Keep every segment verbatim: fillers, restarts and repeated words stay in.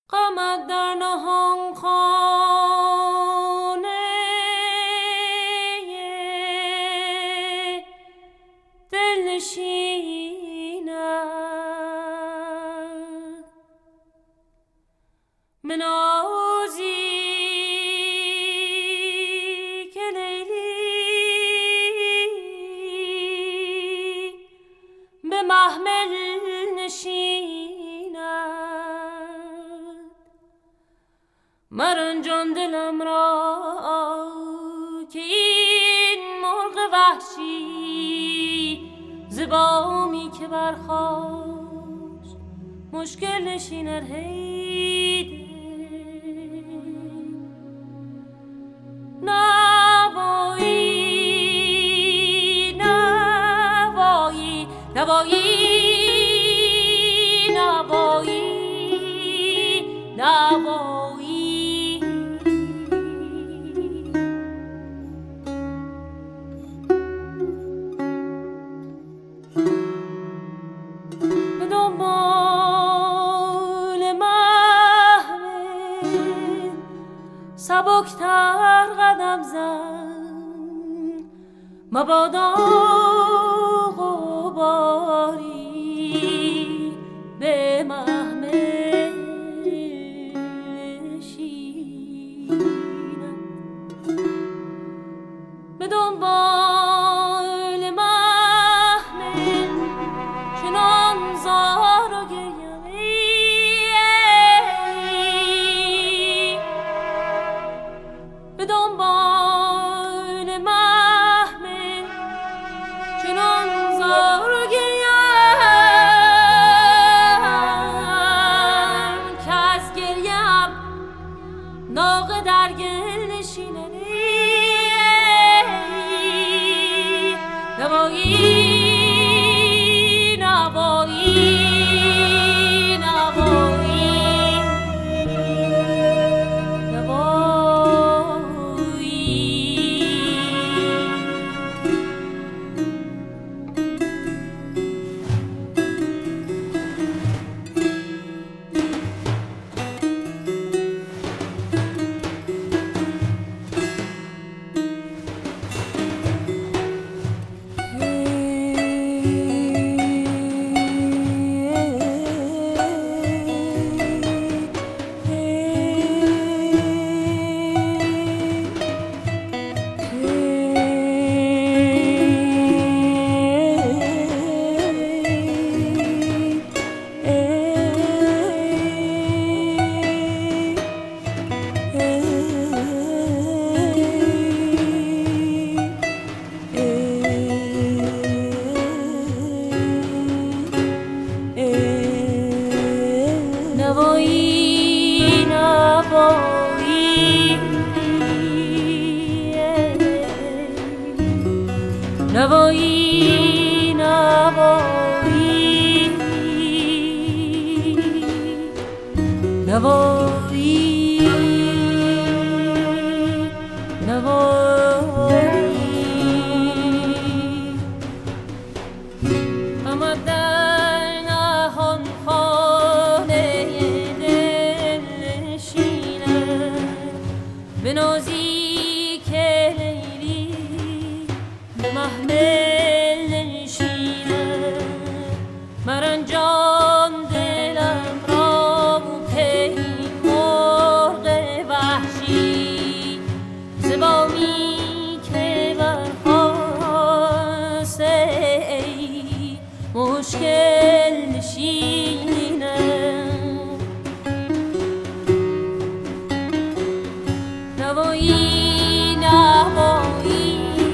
قامت در نهان خانه دل نشیند منازی که لیلی به محمل نشیند مران جان دلم را که این مرغ وحشی زبامی که برخاست مشکل نشینر هیده نوایی نوایی نوایی نوایی نوایی به دنبال محمل سبکتر قدم زن مبادا غباری به محمل نشیند به دنبال محمل چنان زار و گریم به دنبال محمل چنان زار و گریم که از گریم ناقه در گل نشینه نوایی نوایی نوایی نوایی نوایی نوایی نوایی اما در نهان خانه دل نشیند به نازی که لیلی به محمل نشیند مران جان دلم را که مرغ وحشی زبامی که برخاسته مشکل نشیند نوایی نوایی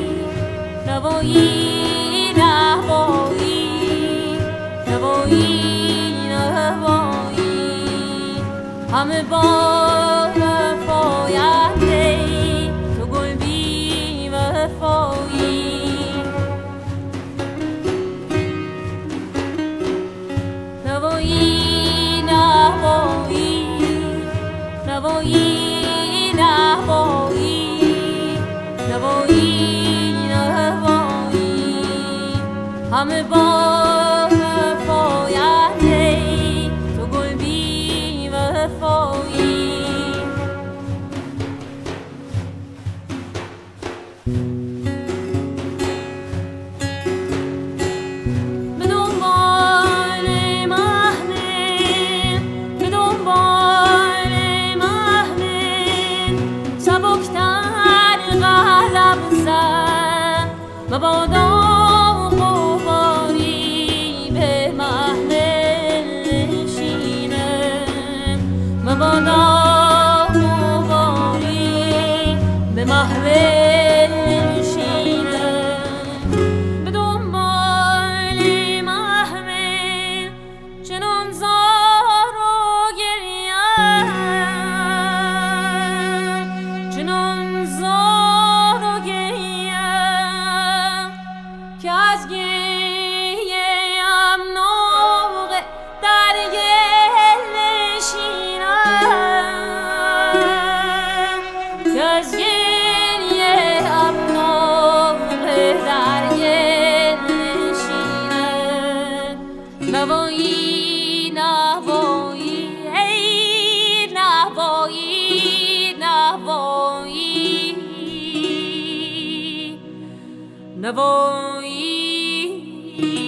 نوایی نوایی نوایی نوایی همه با وفاینده تو گل بی وفایی نوایی نوایی نوایی نوایی نوایی نوایی همه با وفاینده تو گل بی وفایی نوایی به دنبال محمل به دنبال محمل سبکتر قلم زن مبادا قواری به محمل نشینه مبادا قواری به محمل نشینه به دنبال محمل چنان زار و گریم چنان زار و گریم که از گریم نوق در گل نشینم که از گریم نوق در گل نشینم نوایی نوایی ای نوایی نوایی نوایی